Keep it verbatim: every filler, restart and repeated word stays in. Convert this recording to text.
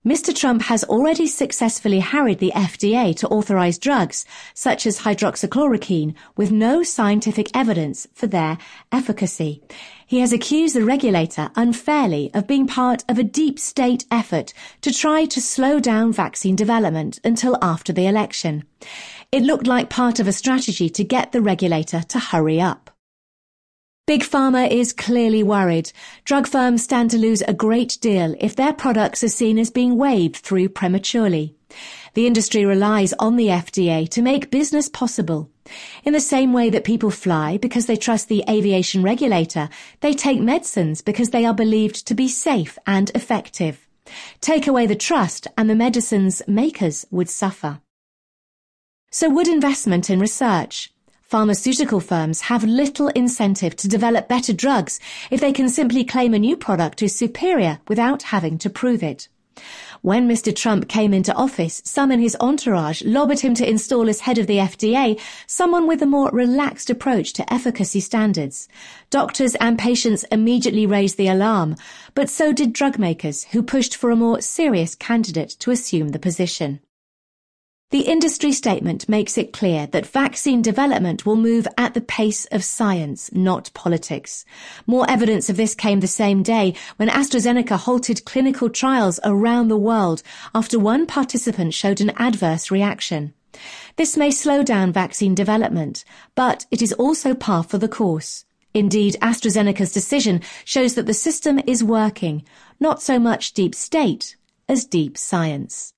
Mister Trump has already successfully harried the F D A to authorize drugs, such as hydroxychloroquine, with no scientific evidence for their efficacy. He has accused the regulator unfairly of being part of a deep state effort to try to slow down vaccine development until after the election. It looked like part of a strategy to get the regulator to hurry up. Big Pharma is clearly worried. Drug firms stand to lose a great deal if their products are seen as being waved through prematurely. The industry relies on the F D A to make business possible. In the same way that people fly because they trust the aviation regulator, they take medicines because they are believed to be safe and effective. Take away the trust and the medicines makers would suffer. So would investment in research? Pharmaceutical firms have little incentive to develop better drugs if they can simply claim a new product is superior without having to prove it. When Mister Trump came into office, some in his entourage lobbied him to install as head of the F D A someone with a more relaxed approach to efficacy standards. Doctors and patients immediately raised the alarm, but so did drug makers who pushed for a more serious candidate to assume the position. The industry statement makes it clear that vaccine development will move at the pace of science, not politics. More evidence of this came the same day when AstraZeneca halted clinical trials around the world after one participant showed an adverse reaction. This may slow down vaccine development, but it is also par for the course. Indeed, AstraZeneca's decision shows that the system is working, not so much deep state as deep science.